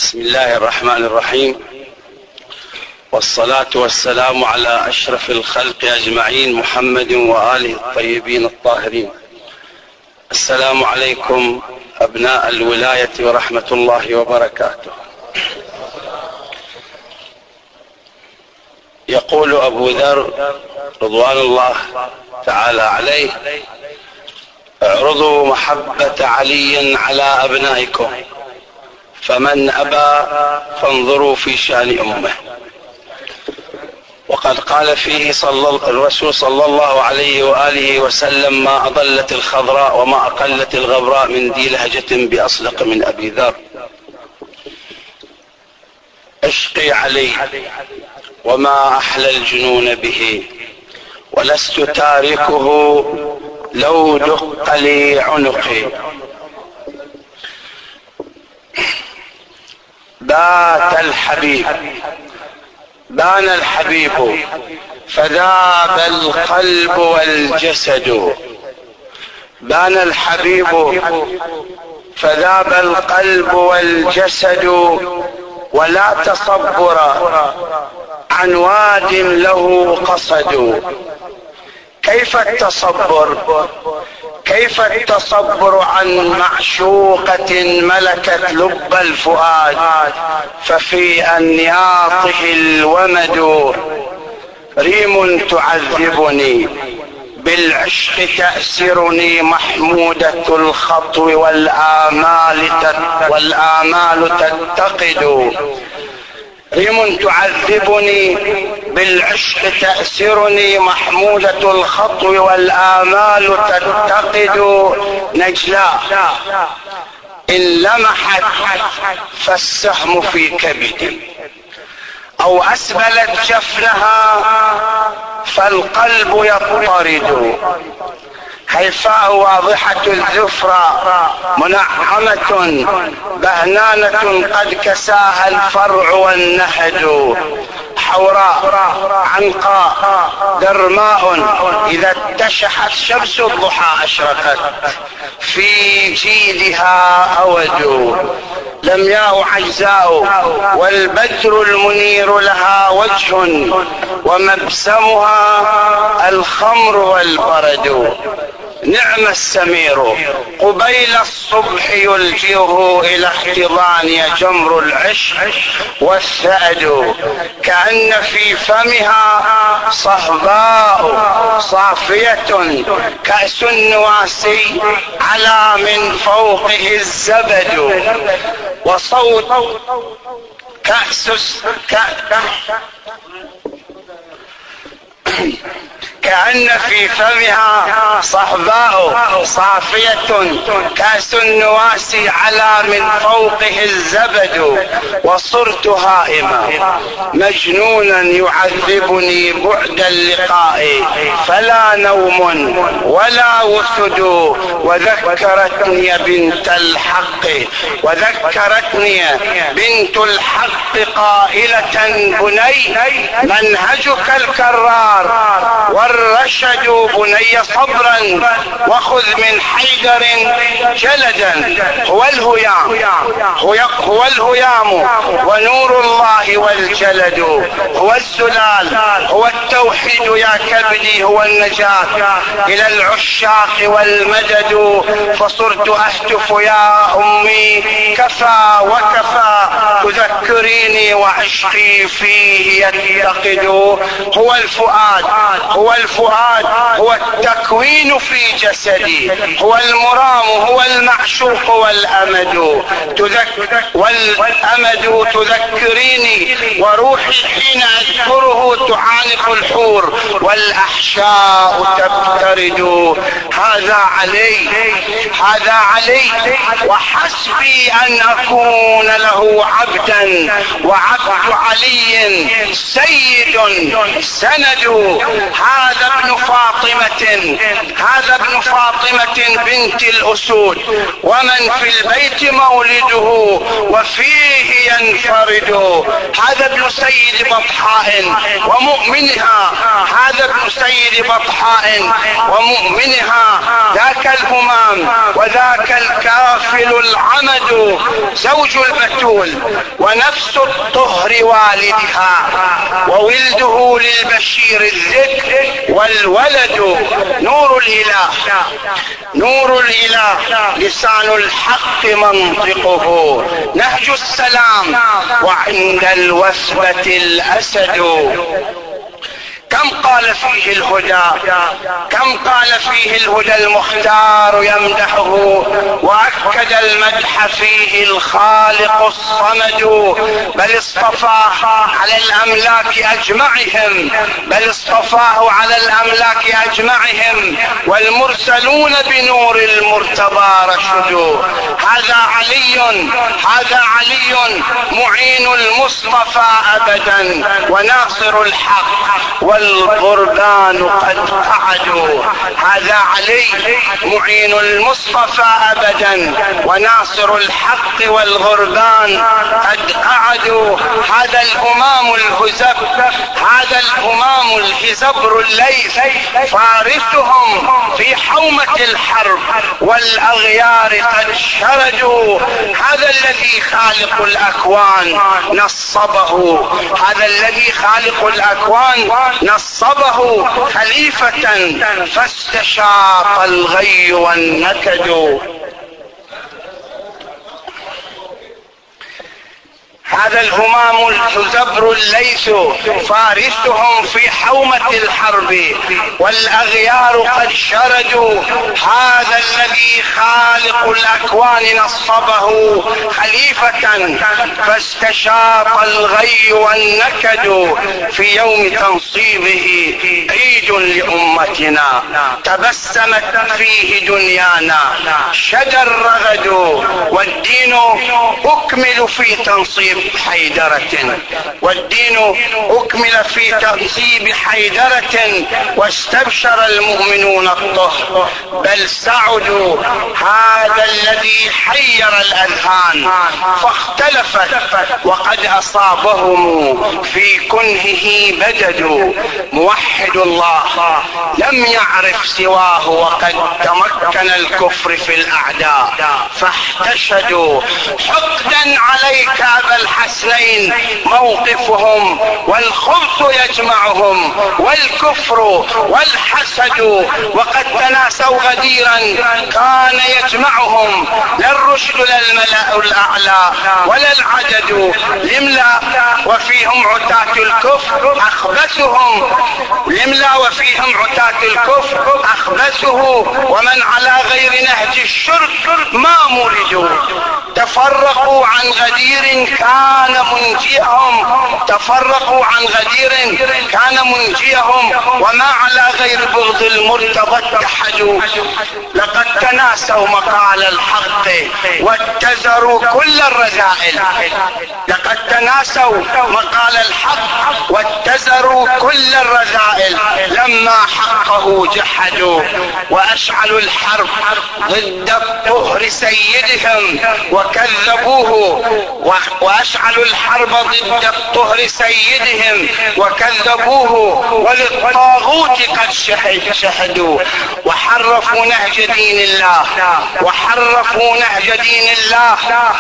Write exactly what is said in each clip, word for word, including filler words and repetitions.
بسم الله الرحمن الرحيم، والصلاة والسلام على أشرف الخلق أجمعين محمد وآله الطيبين الطاهرين. السلام عليكم أبناء الولاية ورحمة الله وبركاته. يقول أبو ذر رضوان الله تعالى عليه: اعرضوا محبة علي على أبنائكم، فمن أبى فانظروا في شأن أمه. وقد قال فيه صلى الرسول صلى الله عليه وآله وسلم: ما أضلت الخضراء وما أقلت الغبراء من ذي لهجة بأصدق من أبي ذر. عشقي علي وما أحلى الجنون به، ولست تاركه لو دق لي عنقي. بات الحبيب بان الحبيب فذاب القلب والجسد. بان الحبيب فذاب القلب والجسد، ولا تصبر عن واد له قصد. كيف التصبر كيف التصبر عن معشوقة ملكت لب الفؤاد، ففي أنياطه الومد. ريم تعذبني بالعشق تأسرني، محمودة الخطو والآمال والآمال تتقد. ريم تعذبني بالعشق تأسرني، محمودة الخطو والآمال تتقد. نجلاء إن لمحت فالسهم في كبدي، أو أسبلت جفنها فالقلب يضطرد. هيفاء واضحة الذفرى منعمة بهنانة، قد كساها الفرع والنهد. حوراء عنقاء درماء، إذا اتشحت شمس الضحى أشرقت، في جيدها أود. لمياء عجزاء والبدر المنير لها وجه، ومبسمها الخمر والبرد. نعم السمير قبيل الصبح يلجئه إلى احتضان جمر العشق والثأد. كأن في فمها صهباء صافية، كأس النواسي على من فوقه الزبد. وصوت كأس كأن في فمها صهباء صافية، كأس النواسي على من فوقه الزبد. وصرت هائما مجنونا يعذبني بعد اللقاء، فلا نوم ولا وسد. وذكرتني بنت الحق وذكرتني بنت الحق قائلة: بني منهجك الكرار والرشد. بني صبرا وخذ من حيدر جلدا، هو الهيام هو الهيام ونور الله والجلد. هو الزلال هو التوحيد يا كبدي، هو النجاة إلى العشاق والمدد. فصرت أهتف يا أمي كفى وكفى، تذكريني وعشقي فيه يتقد. هو الفؤاد هو الفؤاد هو التكوين في جسدي، هو المرام هو المعشوق والأمد. تذكر والأمد تذكريني، وروحي حين أذكره تعانق الحور، والأحشاء تبترد. هذا علي هذا علي وحسبي أن أكون له عبدا، وعبد علي سيد سند. هذا ابن فاطمة هذا ابن فاطمة بنت الأسود، ومن في البيت مولده وفيه ينفرد. هذا ابن سيد بطحاء ومؤمنها هذا ابن سيد بطحاء ومؤمنها ذاك الهمام وذاك الكافل العمد، زوج البتول ونفس الطهر والدها، وولده للبشير الذكر والولد. نور الإله نور الإله لسان الحق منطقه، نهج السلام وعند الوثبة الأسد. كم قال فيه الهدى كم قال فيه الهدى المختار يمدحه، وأكد المدح فيه الخالق الصمد. بل اصطفاه على الأملاك أجمعهم بل اصطفاه على الأملاك أجمعهم والمرسلون بنور المرتضى رشدوا. هذا علي هذا علي معين المصطفى أبدا، وناصر الحق والغربان قد قعدوا. هذا علي معين المصطفى أبدا، وناصر الحق والغربان قد قعدوا. هذا الهمام الهزب هذا الهمام الهزبر الليث، فارسهم في حومة الحرب والأغيار قد شردوا. هذا الذي خالق الأكوان نصبه هذا الذي خالق الأكوان نصبه خليفة، فاستشاق الغي والنكد. هذا الهمام الحزبر الليث، فارسهم في حومة الحرب والأغيار قد شردوا. هذا الذي خالق الأكوان نصبه خليفة، فاستشاق الغي والنكد. في يوم تنصيبه عيد لأمتنا، تبسمت فيه دنيانا شجا الرغد. والدين أكمل في تنصيب حيدرة والدين أكمل في تنصيب حيدرة، واستبشر المؤمنون الطهر بل سعدوا. هذا الذي حير الأذهان فاختلفت، وقد أصابهم في كنهه بدد. موحد الله لم يعرف سواه، وقد تمكن الكفر في الأعداء فاحتشدوا. حقدا عليك أبا الحسنين موقفهم، والخبث يجمعهم والكفر والحسد. وقد تناسوا غديرا كان يجمعهم، لا الرشد لا الملأ الأعلى ولا العدد. لملا وفيهم عتاة الكفر أخبثهم لملا وفيهم عتاة الكفر أخبثه. ومن على غير نهج الشرك ما مولدوا، تفرقوا عن غدير كان منجيهم تفرقوا عن غدير كان منجيهم وما على غير بغض المرتضى اتحدوا. لقد تناسوا مقال الحق واتزروا كل الرذائل لقد تناسوا مقال الحق واتزروا كل الرذائل لما حقه جحدوا. واشعلوا الحرب ضد الطهر سيدهم وكذبوه واشعلوا الحرب ضد الطهر سيدهم وكذبوه وللطاغوت قد شهدوا. وحرفوا نهج دين الله وحرفوا نهج دين الله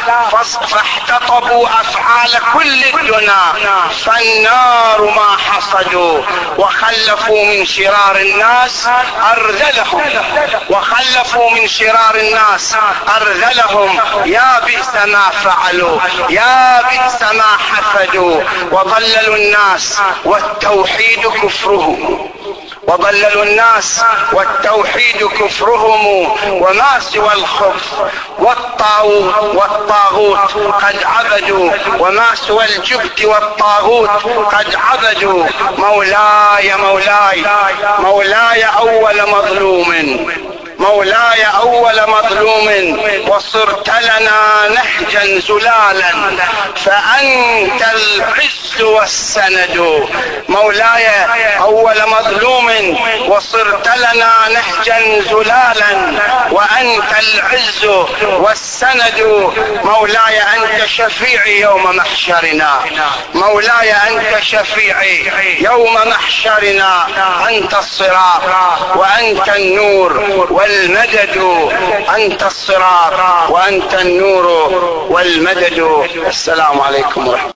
فاحتطبوا افعال كل الدنا فالنار ما حصدوا. وخلفوا من شرار الناس ارذلهم وخلفوا من شرار الناس ارذلهم يا بئس ما فعلوا يا بئس ما حفدوا. وضللوا الناس والتوحيد كفرهم وضللوا الناس والتوحيد كفرهم وما سوى الخبث والطاغوت والطاغوت قد عبدوا وما سوى الجبت والطاغوت قد عبدوا. مولاي مولاي مولاي أول مظلوم مولاي أول مظلوم وصرت لنا نهجا زلالا فأنت العز والسند. مولاي أول مظلوم وصرت لنا نهجا زلالا، وأنت العز والسند. مولاي أنت شفيعي يوم محشرنا، مولاي أنت شفيعي يوم محشرنا. أنت الصراط وأنت النور والمدد، أنت الصراط وأنت النور والمدد. السلام عليكم ورحمة الله.